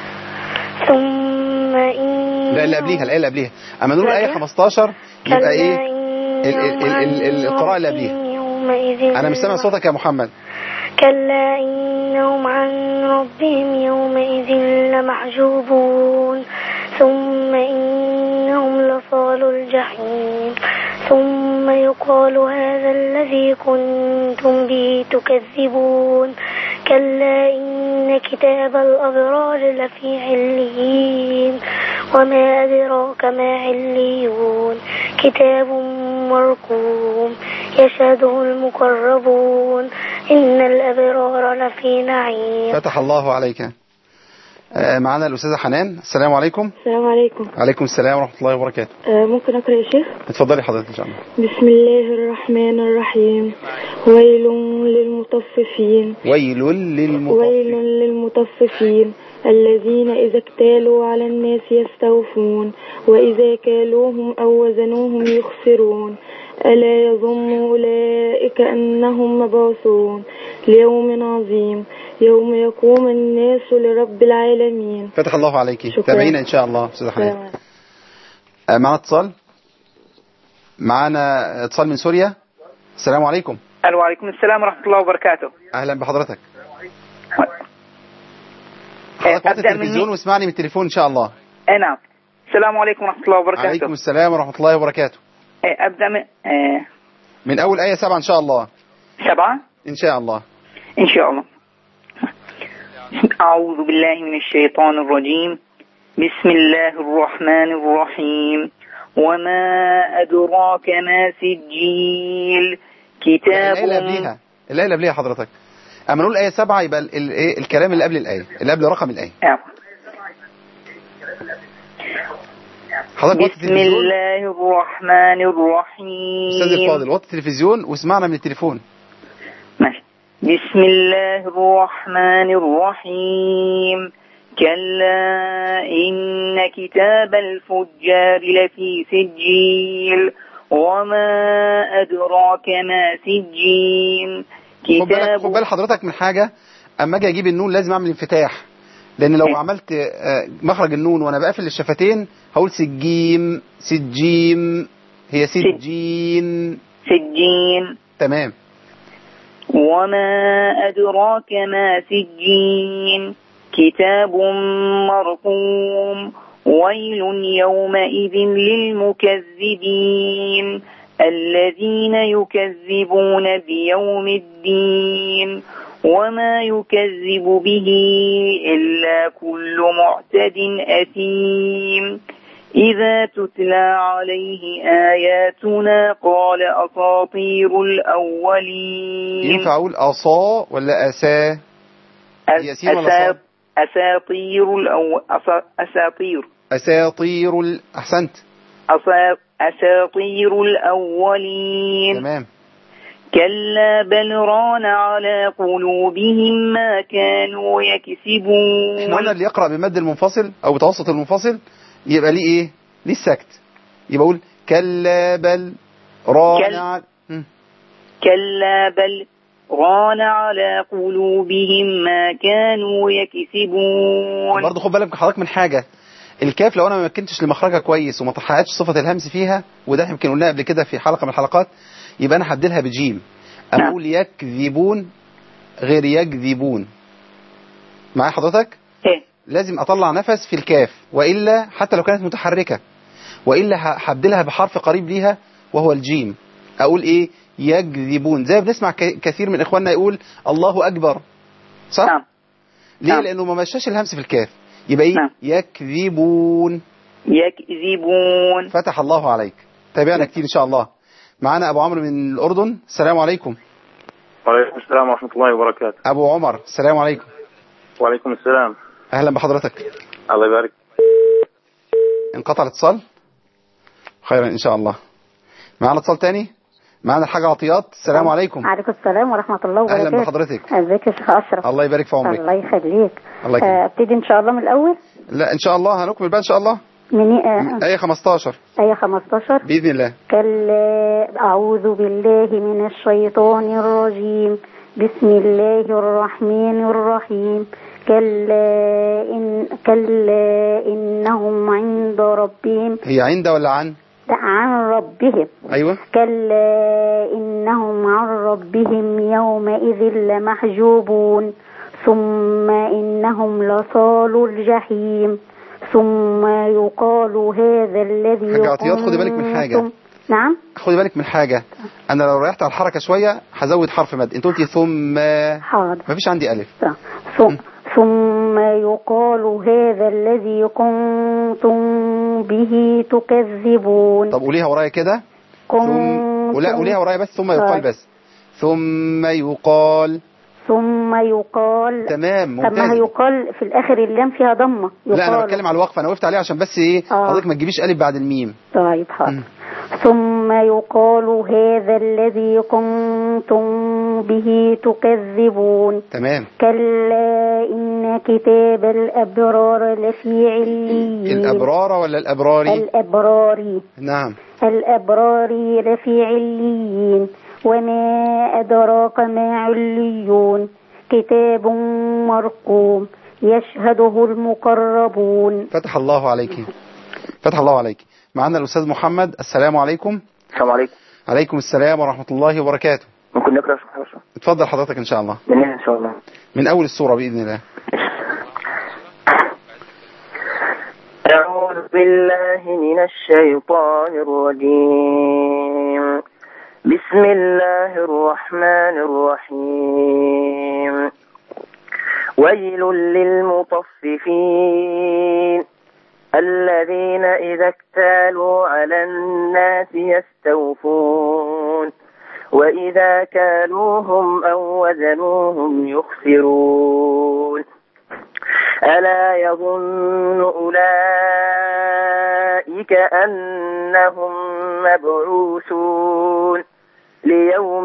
ثم إن لا اللي قبليها الآية اللي قبليها. أما نقول آية خمستاشر يبقى إيه؟ ال ال ال القراءة اللي قبليها. أنا مش سامع صوتك يا محمد. كلا إنهم عن ربهم يومئذ لمحجوبون ثم إنهم لصالوا الجحيم ثم يقال هذا الذي كنتم به تكذبون كلا إن كتاب الأبرار لفي عليين وما أدراك ما عليون كتاب مرقوم يشهده المقربون إن الأبرار لفي نعيم. فتح الله عليك. آه معنا الأستاذة حنان. السلام عليكم. السلام عليكم. عليكم السلام ورحمة الله وبركاته. آه ممكن أقرأ يا شيخ؟ اتفضلي حضرتك إن شاء الله. بسم الله الرحمن الرحيم. ويل للمطففين. ويل للمطففين. ويل للمطففين الذين إذا اكتالوا على الناس يستوفون وإذا كالوهم أو وزنوهم يخسرون ألا يظن أولئك أنهم مبعوثون ليوم عظيم يوم يقوم الناس لرب العالمين. فتح الله عليك. تابعينا إن شاء الله أستاذ حنان. معنا اتصال. معنا اتصال من سوريا. السلام عليكم. وعليكم السلام ورحمة الله وبركاته. أهلا بحضرتك. حضرتك وقت التلفزيون واسمعني من التليفون إن شاء الله. أي نعم. السلام عليكم ورحمة الله وبركاته. عليكم السلام ورحمة الله وبركاته. أبدأ من آه من أول آية سبعة إن شاء الله. سبعة إن شاء الله. إن شاء الله. أعوذ بالله من الشيطان الرجيم. بسم الله الرحمن الرحيم. وما أدراك ما سجيل كتاب. الآية اللي قبليها الآية اللي قبليها حضرتك. أما نقول آية سبعة يبقى ال الكلام اللي قبل الآية اللي قبل رقم الآية. بسم الله الرحمن الرحيم. أستاذ الفاضل وطي التلفزيون واسمعنا من التليفون. ماشي. بسم الله الرحمن الرحيم. كلا إن كتاب الفجار لفي سجيل وما أدراك ما سجين كتاب. خد بال حضرتك من حاجة. أما أجي أجيب النون لازم أعمل انفتاح لأن لو عملت مخرج النون وأنا بقفل الشفتين هقول سجيم سجيم هي سجين سجين. تمام. وما أدراك ما سجين كتاب مرقوم ويل يومئذ للمكذبين الذين يكذبون بيوم الدين وما يكذب به إلا كل معتد أثيم إذا تتلى عليه آياتنا قال أساطير الأولين. ينفع أقول أصا ولا أسا؟ ياسين ولا صاد؟ أساطير الأول أساطير أساطير ال... أحسنت. أساطير الأولين. تمام. كلا بل ران على قلوبهم ما كانوا يكسبون. احنا قلنا اللي يقرأ بمد المنفصل أو بتوسط المنفصل يبقى ليه إيه؟ ليه السكت. يبقى أقول كلا بل ران كل... على كلا بل ران على قلوبهم ما كانوا يكسبون. برضه خد بالك حضرتك من حاجة، الكاف لو انا ما مكنتش لمخرجها كويس وما طحقتش صفة الهمس فيها، وده يمكن قلناه قبل كده في حلقة من الحلقات، يبقى انا هبدلها بجيم، اقول يكذبون غير يكذبون. معايا حضرتك؟ ايه لازم اطلع نفس في الكاف، والا حتى لو كانت متحركة، والا هبدلها بحرف قريب ليها وهو الجيم. اقول ايه؟ يكذبون. زي بنسمع كثير من اخواننا يقول الله اكبر، صح؟ نعم. ليه؟ نعم. لانه ما مشاش الهمس في الكاف. يبقى ايه؟ نعم. يكذبون. يكذبون. فتح الله عليك. تابعنا كتير ان شاء الله. معانا ابو عمرو من الاردن. السلام عليكم. وعليكم السلام ورحمة الله وبركاته. ابو عمر السلام عليكم. وعليكم السلام. اهلا بحضرتك. الله يبارك. انقطع الاتصال؟ خيرا ان شاء الله. معانا اتصال تاني. معانا الحاجة عطيات. السلام عليكم. وعليكم السلام ورحمة الله وبركاته. اهلا بحضرتك. ازيك يا شيخ اشرف؟ الله يبارك في عمرك. الله يخليك. الله يكرمك. ابتدي ان شاء الله من الاول. لا ان شاء الله هنكمل بقى ان شاء الله من آه آية خمستاشر. آية خمستاشر بإذن الله. كلا أعوذ بالله من الشيطان الرجيم بسم الله الرحمن الرحيم كلا إن كلا إنهم عند ربهم. هي عند ولا عن؟ عن ربهم. أيوة. كلا إنهم عن ربهم يومئذ لمحجوبون ثم إنهم لصالوا الجحيم ثم يقال هذا الذي حاجة عطيات. خدي بالك من حاجة. نعم. خدي بالك من حاجة، أنا لو ريحت على الحركة شوية هزود حرف مد. أنت قلتي ثم. حاضر. مفيش عندي ألف. ثم ثم يقال هذا الذي كنتم به تكذبون. طب قوليها ورايا كده. ثم. ولا قوليها ورايا بس. ثم يقال بس. ثم يقال. ثم يقال. تمام ممتاز. طب ما يقال في الاخر اللام فيها ضمه. لا انا بتكلم على الوقفه، انا وقفت عليها عشان بس ايه حضرتك ما تجيبيش الف بعد الميم. طيب حاضر. ثم يقال هذا الذي كنتم به تكذبون. تمام. كلا إن كتاب الأبرار لفي عليين. الأبرار ولا الأبراري؟ الأبراري. نعم. الأبراري لفي عليين وما أدراك ما عليون كتاب مرقوم يشهده المقربون. فتح الله عليك. فتح الله عليك. معنا الأستاذ محمد. السلام عليكم. السلام عليكم. عليكم السلام ورحمة الله وبركاته. ممكن نقرأ شو؟ اتفضل حضرتك إن شاء الله. من إن شاء الله. من أول السورة بإذن الله. أعوذ بالله من الشيطان الرجيم. بسم الله الرحمن الرحيم. ويل للمطففين الذين إذا اكتالوا على الناس يستوفون وإذا كالوهم أو وزنوهم يخسرون ألا يظن أولئك أنهم مبعوثون ليوم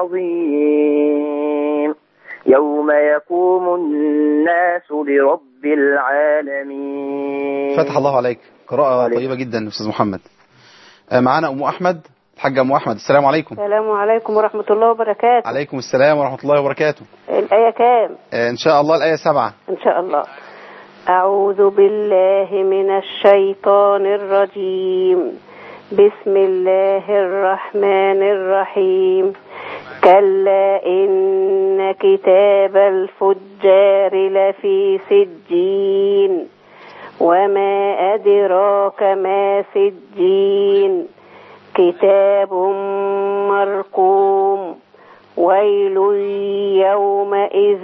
عظيم يوم يقوم الناس لرب العالمين. فتح الله عليك. قراءة طيبة جدا أستاذ محمد. معنا أم أحمد. الحاجة أم أحمد. السلام عليكم. السلام عليكم ورحمة الله وبركاته. عليكم السلام ورحمة الله وبركاته. الآية كام؟ إن شاء الله الآية سبعة. إن شاء الله. أعوذ بالله من الشيطان الرجيم بسم الله الرحمن الرحيم كلا إن كتاب الفجار لفي سجين وما أدراك ما سجين كتاب مرقوم ويل يومئذ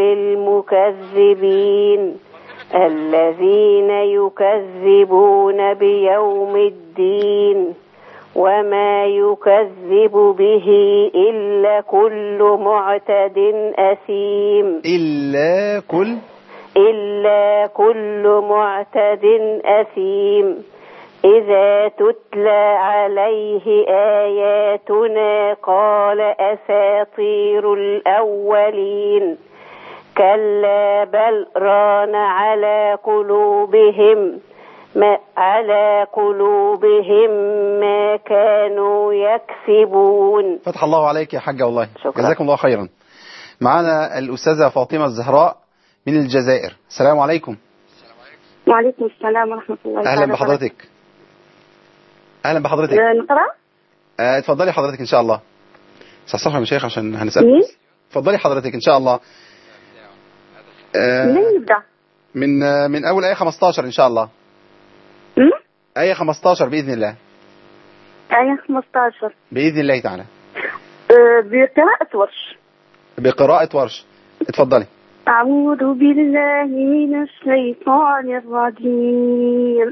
للمكذبين الذين يكذبون بيوم الدين وما يكذب به إلا كل معتد أثيم إلا كل إلا كل معتد أثيم إذا تتلى عليه آياتنا قال أساطير الأولين كلا بل ران على قلوبهم ما على قلوبهم ما كانوا يكسبون. فتح الله عليك يا حاجة والله. شكرا. جزاكم الله خيرا. معنا الأستاذة فاطمة الزهراء من الجزائر. السلام عليكم. وعليكم السلام ورحمة الله وبركاته. أهلا بحضرتك. أهلا بحضرتك. نقرأ؟ آه، اتفضلي حضرتك إن شاء الله. صحصح يا مشايخ عشان هنسأل. اتفضلي حضرتك إن شاء الله. آه، من نبدأ؟ من آه، من أول آية خمستاشر إن شاء الله. م? آية خمستاشر بإذن الله. آية خمستاشر بإذن الله تعالى. أه بقراءة ورش. بقراءة ورش. اتفضلي. أعوذ بالله من الشيطان الرجيم.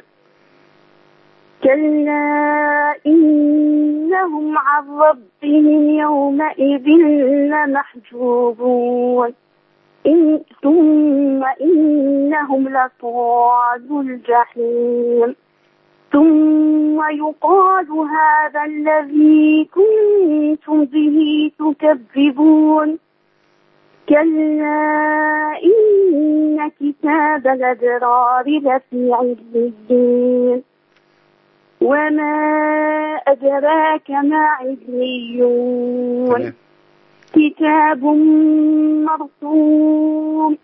كلا إنهم عن ربهم يومئذ لمحجوبون إن ثم إنهم لصالو الجحيم ثم يقال هذا الذي كنتم به تكذبون كلا إن كتاب الأبرار لفي عليين وما أدراك ما عليون كتاب مرقوم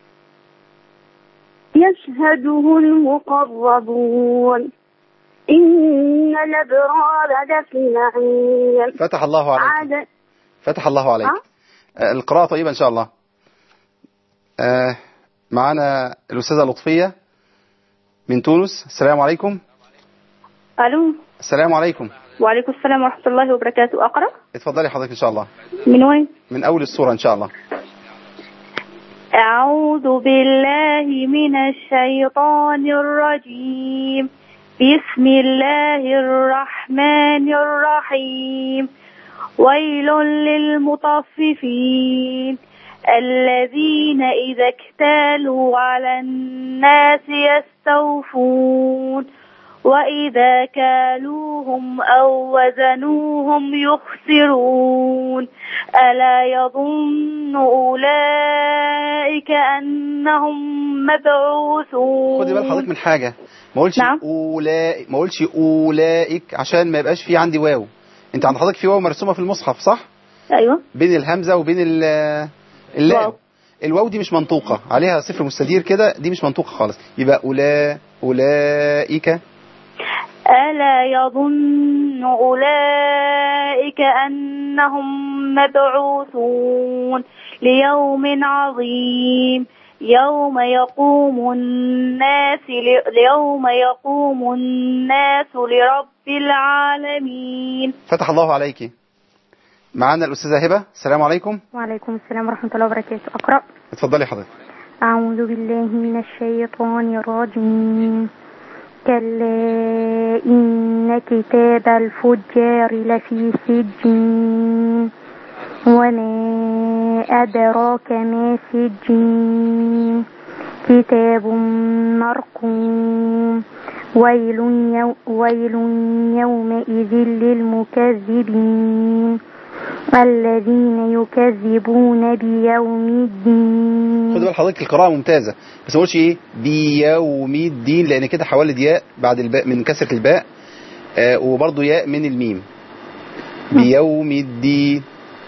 يشهده المقربون إن الأبرار لفي نعيم. فتح الله عليك. فتح الله عليك. أه؟ القراءة طيبة إن شاء الله. آه معنا الأستاذة لطفية من تونس. السلام عليكم. ألو. السلام عليكم. وعليكم السلام ورحمة الله وبركاته. أقرأ؟ اتفضلي حضرتك إن شاء الله. من وين؟ من أول السورة إن شاء الله. أعوذ بالله من الشيطان الرجيم. بسم الله الرحمن الرحيم. ويل للمطففين الذين إذا اكتالوا على الناس يستوفون وإذا كالوهم أو وزنوهم يخسرون ألا يظن أولئك أنهم مبعوثون. خدي بال حضرتك من حاجة، ما قولش نعم؟ أولئك، ما قولش أولئك عشان ما يبقاش في عندي واو. انت عند حضرتك في واو مرسومة في المصحف صح؟ ايوه. بين الهمزة وبين اللام. الواو دي مش منطوقة، عليها صفر مستدير كده، دي مش منطوقة خالص. يبقى أولا أولئك. ألا يظن أولئك أنهم مبعوثون ليوم عظيم يوم يقوم الناس يوم يقوم الناس لرب العالمين. فتح الله عليك. معنا الأستاذة هبة. السلام عليكم. وعليكم السلام ورحمة الله وبركاته. أقرأ. اتفضلي حضرتك. أعوذ بالله من الشيطان الرجيم. كلا إن كتاب الفجار لفي سجين وما أدراك ما سجين كتاب مرقوم ويل, يو ويل يومئذ للمكذبين الذين يكذبون بيوم الدين. خد بال حضرتك القراءة ممتازة، بس ما قولش ايه بيوم الدين، لان كده حولت ياء بعد الباء من كسرة الباء، آه وبرضه ياء من الميم. بيوم الدين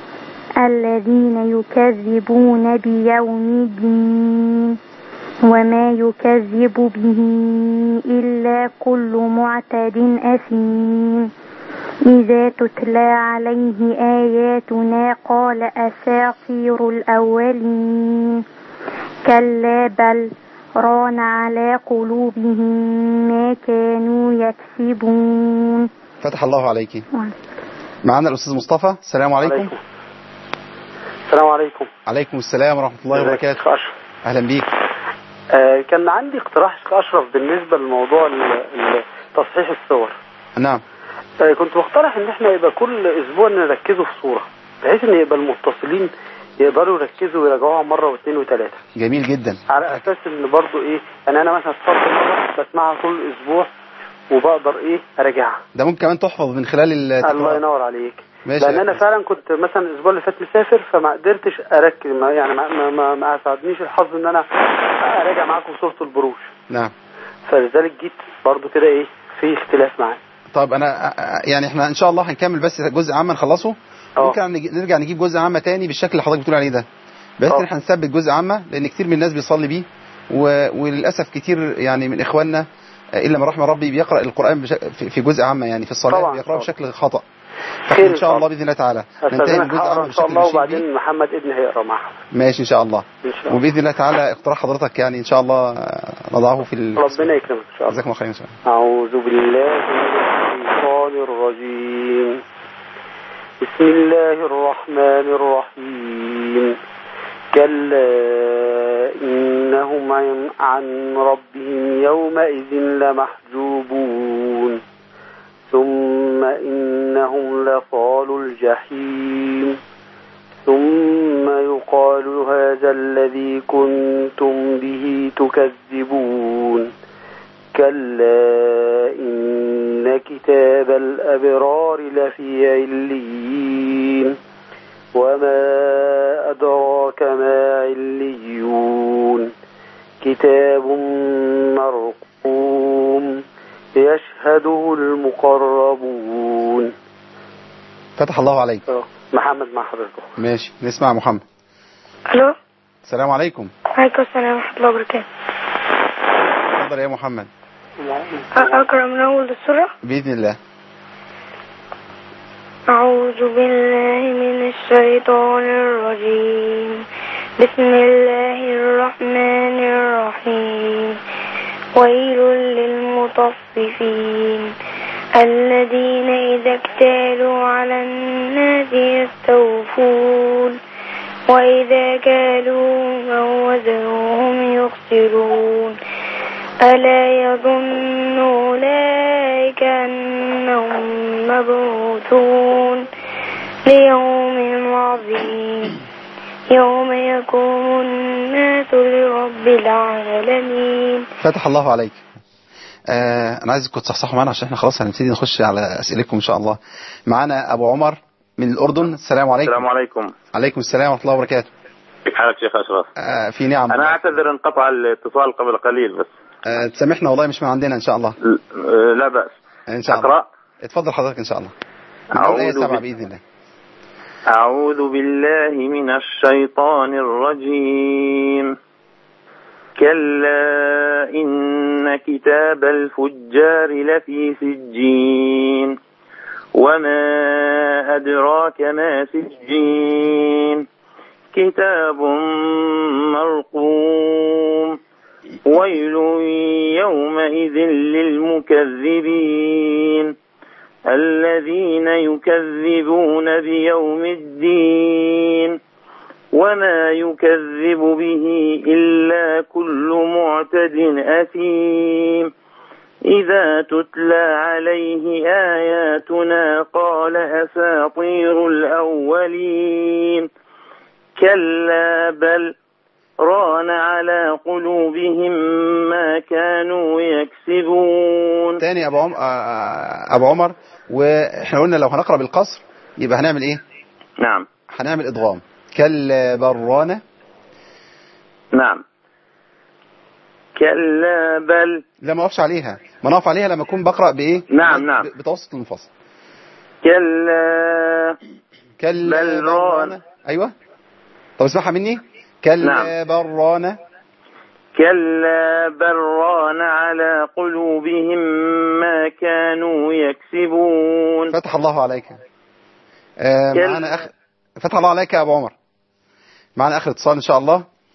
الذين يكذبون بيوم الدين وما يكذب به إلا كل معتد أثيم إذا تتلى عليه آياتنا قال أساطير الأولين كلا بل ران على قلوبهم ما كانوا يكسبون. فتح الله عليك. معنا الأستاذ مصطفى. السلام عليكم. عليكم. السلام عليكم. عليكم السلام ورحمة الله وبركاته. أهلا بيك. آه كان عندي اقتراح شيخ أشرف بالنسبة لموضوع تصحيح الصور. نعم. آه كنت بقترح ان احنا يبقى كل اسبوع نركزوا في صورة بحيث ان يبقى المتصلين يقدروا يركزوا ويراجعوها مرة واثنين وثلاثة. جميل جدا. على اساس ان برضو ايه يعني انا مثلا اتصلت مرة بسمعها طول الاسبوع وبقدر ايه اراجعها. ده ممكن كمان تحفظ من خلال التكرار. الله ينور عليك. ماشي. لان انا فعلا كنت مثلا الاسبوع اللي فات مسافر فما قدرتش اركز ما يعني ما ما, ما اسعدنيش الحظ ان انا اراجع معاكم صورة البروش. نعم. فلذلك جيت برضو كده ايه في اختلاف معايا. طيب انا يعني احنا ان شاء الله هنكمل بس جزء عام نخلصه. ممكن نرجع نجيب جزء عام تاني بالشكل اللي حضرتك بتقول عليه ده بس احنا هنثبت جزء عامه لان كتير من الناس بيصلي بيه و... وللاسف كتير يعني من اخواننا الا من رحم ربي بيقرا القران بش... في جزء عامه يعني في الصلاه بيقراه بشكل خطا. ان شاء الله باذن الله تعالى ننتهي من جزء عام ان شاء الله وبعدين محمد ابني هيقرا معاها. ماشي ان شاء الله. إن شاء الله. وباذن الله تعالى اقتراح حضرتك يعني ان شاء الله نضعه في ال... ربنا يكرمك ان شاء الله. جزاكم الله خير ان شاء الله. اعوذ بالله من الشيطان الرجيم. بسم الله الرحمن الرحيم. كلا إنهم عن ربهم يومئذ لمحجوبون ثم إنهم لصالوا الجحيم ثم يقال هذا الذي كنتم به تكذبون كلا إن كتاب الأبرار لفي عليين وما أدراك ما عليون كتاب مرقوم يشهده المقربون. فتح الله عليك. محمد مع حضرتك. ماشي نسمع محمد. الو السلام عليكم. وعليكم السلام ورحمة الله وبركاته. اتفضل يا محمد. أقرأ من أول السورة بإذن الله. أعوذ بالله من الشيطان الرجيم. بسم الله الرحمن الرحيم. ويل للمطففين الذين إذا اكتالوا على الناس يستوفون وإذا كالوهم أو وزنوهم يخسرون ألا يظن أولئك أنهم مبعوثون ليوم عظيم يوم يقوم الناس لرب العالمين. فتح الله عليك. آه أنا عايزكم تصحصحوا معنا عشان احنا خلاص هنبتدي نخش على أسئلتكم إن شاء الله. معنا أبو عمر من الأردن. السلام عليكم. السلام عليكم. عليكم السلام ورحمة الله وبركاته. كيف حالك شيخ أشرف؟ آه في نعم. أنا أعتذر انقطع الاتصال قبل قليل بس. آه تسامحنا والله مش من عندنا إن شاء الله. لا بأس. إن شاء الله. أقرأ. اتفضل حضرتك إن شاء الله. أعوذ سبعة بإذن الله. أعوذ بالله من الشيطان الرجيم. كلا إن كتاب الفجار لفي سجين وما أدراك ما سجين كتاب مرقوم ويل يومئذ للمكذبين الذين يكذبون بيوم الدين وما يكذب به إلا كل معتد أثيم إذا تتلى عليه آياتنا قال أساطير الأولين كلا بل ران على قلوبهم ما كانوا يكسبون. تاني أبو عمر, أبو عمر وإحنا قلنا لو هنقرأ بالقصر يبقى هنعمل إيه؟ نعم هنعمل إضغام. كلا برانة. نعم. كلا بل. لا ما أقفش عليها ما نقف عليها لما أكون بقرأ بإيه؟ نعم نعم بتوسط المنفصل. كلا كلا بل ران. أيوة طب اسمعها مني. كلا نعم. برانة. كلا بران على قلوبهم ما كانوا يكسبون. فتح الله عليك. آه معنا أخ... فتح الله عليك يا أبو عمر. معنا آخر اتصال إن شاء الله.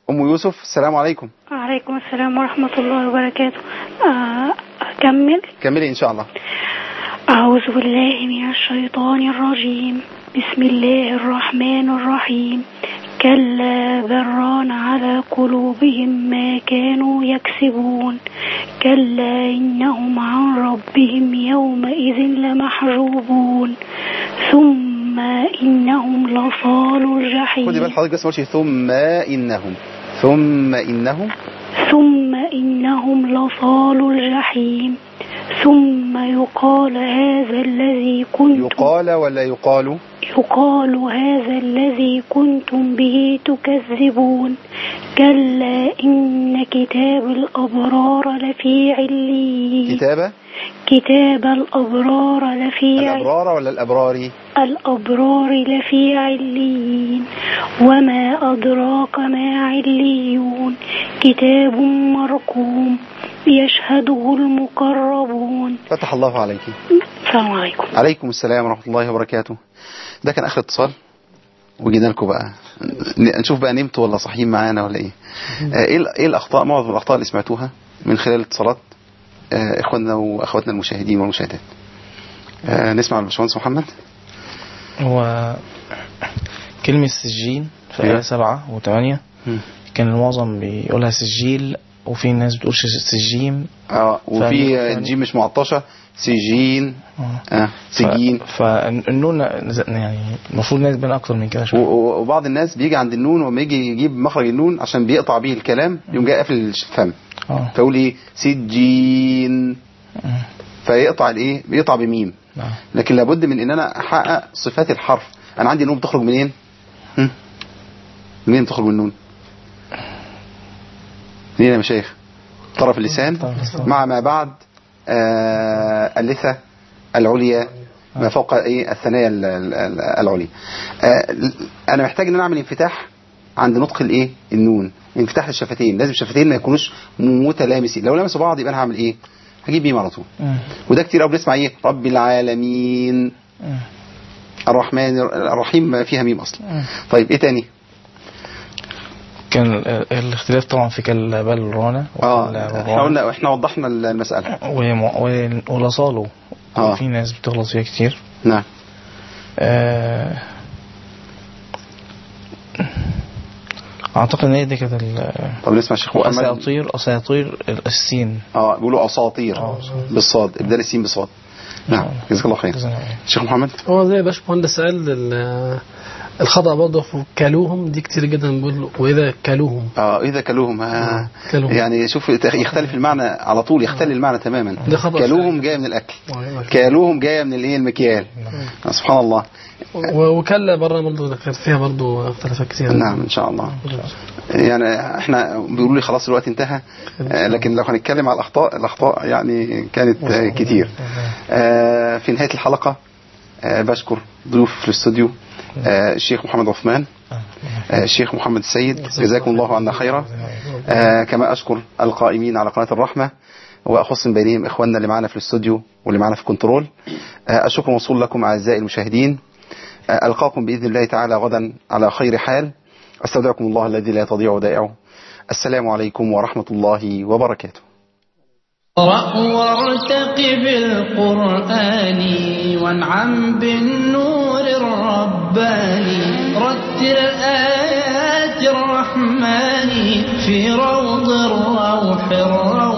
أم يوسف السلام عليكم. وعليكم السلام ورحمة الله وبركاته. آه، أكمل. كملي إن شاء الله. أعوذ بالله من الشيطان الرجيم. بسم الله الرحمن الرحيم. كلا بل ران على قلوبهم ما كانوا يكسبون. كلا إنهم عن ربهم يومئذ لمحجوبون. ثم إنهم لصالوا الجحيم. خدي بال حضرتك بس ماشي. ثم إنهم ثم إنهم ثم إنهم لصالوا الجحيم. ثم يقال هذا الذي كنتم يقال ولا يقال يقال هذا الذي كنتم به تكذبون. كلا إن كتاب الأبرار لفي عليين. كتابة كتاب الأبرار لفي الأبرار ولا الأبرار الأبرار لفي عليين. وما أدراك ما عليون. كتاب مرقوم يشهده المقربون. فتح الله عليك. السلام عليكم. عليكم السلام ورحمة الله وبركاته. ده كان آخر اتصال وجينا لكم بقى نشوف بقى نمتوا ولا صحيين معانا ولا ايه. ايه ايه الاخطاء معظم الاخطاء اللي سمعتوها من خلال الاتصالات اخواننا واخواتنا المشاهدين والمشاهدات. نسمع الباشمهندس محمد. هو كلمة سجين في آية سبعة وثمانية كان المعظم بيقولها سجيل وفي ناس بتقول سجيم. اه وفي الجيم مش معطشة سجين. اه سجين. فالنون يعني المفروض الناس بين اكتر من كده شويه. وبعض الناس بيجي عند النون وما يجي يجيب مخرج النون عشان بيقطع بيه الكلام يقوم جاي قافل الفم. اه فيقول ايه سجين فيقطع الايه بيقطع بميم. اه لكن لابد من ان انا احقق صفات الحرف. انا عندي النون بتخرج منين؟ منين تخرج من النون؟ منين يا مشايخ؟ طرف اللسان مع ما بعد آه اللثة العليا ما فوق ايه الثنايا العليا. آه انا محتاج ان انا اعمل انفتاح عند نطق الايه النون. انفتاح للشفتين لازم الشفتين ما يكونوش متلامسين. لو لمسوا بعض يبقى انا هعمل ايه؟ هجيب ميم على طول. وده كتير قوي بنسمع ايه رب العالمين الرحمن الرحيم فيها ميم اصلا. طيب ايه تاني؟ كان الاختلاف طبعا في كلا بل رانا. اه احنا قلنا احنا وضحنا المسألة. ولصاله آه. في ناس بتغلط فيها كتير. نعم. آه اعتقد ان هي دي كده. طب نسمع الشيخ محمد. اساطير اساطير السين. اه بيقولوا اساطير آه. بالصاد ابدال السين بالصاد. نعم جزاك الله خير. الشيخ محمد. هو زي باشمهندس قال الخطأ برضه في كلوهم دي كتير جدا بيقولوا واذا كلوهم. اه اذا كلوهم آه. كلوهم. يعني شوف يختلف المعنى على طول يختلف المعنى تماما. كلوهم جايه من الاكل. كلوهم جايه من الايه المكيال. آه. سبحان الله. وكلا بره برضه فيها برضه اختلافات كتير. نعم ان شاء الله. يعني احنا بيقولوا لي خلاص الوقت انتهى آه لكن لو هنتكلم على الاخطاء الاخطاء يعني كانت آه كتير. آه في نهايه الحلقه آه بشكر ضيوف في الاستوديو آه الشيخ محمد عثمان آه الشيخ محمد السيد جزاكم الله عنا خيرا. آه كما أشكر القائمين على قناة الرحمة وأخص من بينهم إخواننا اللي معنا في الاستوديو واللي معنا في كنترول. آه الشكر موصول لكم أعزائي المشاهدين. آه ألقاكم بإذن الله تعالى غدا على خير حال. أستودعكم الله الذي لا تضيع ودائعه. السلام عليكم ورحمة الله وبركاته. اقرأ وارتقب القرآن وانعم بالنور الرباني. رتل آيات الرحمن في روض الروح الروح.